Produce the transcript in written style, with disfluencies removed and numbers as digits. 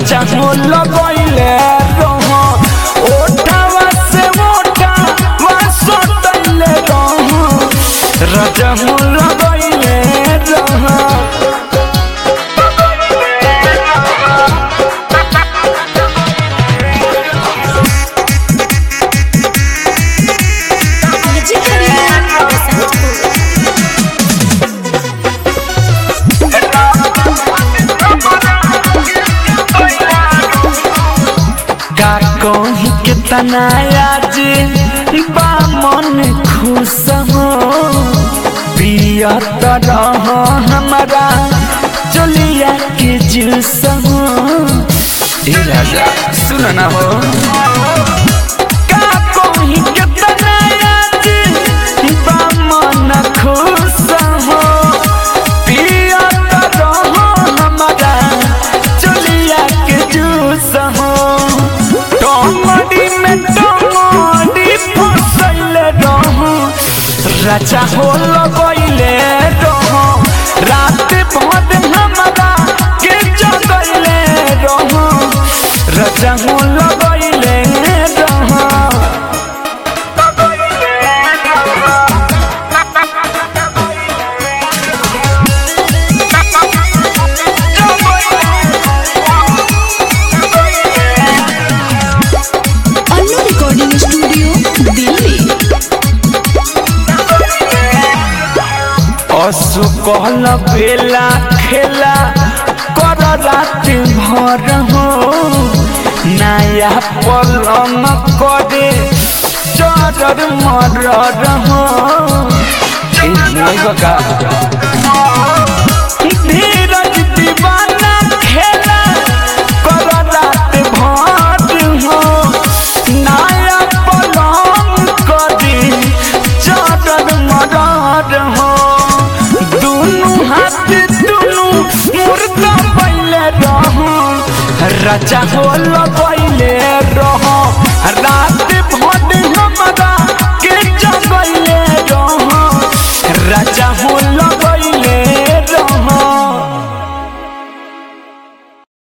राजा हो लगैले रहो ओठावा से ओठावा सटैले रहो राजा हो लगैले रहो कहीं कितना आज बामन खुश हो पिया तरह हमारा चलिया के जूस हो राजा सुन ना हो कहीं कितना आज बामन खुश हो पिया तरह हमारा चलिया के जूस हो राजा हो लगैले रहो रात भर हमारा के जगैले रहो राजा हो लगैले रहो अन्नू रिकॉर्डिंग स्टूडियो दिल्ली असु कहल बेला खेला कर रात भर हो नया पलंग करे चर मर हो धीरज दीवाना खेला कर रात भर हो नया पलंग करे चर मर हो राजा हो लगैले रहो रात भर हमारा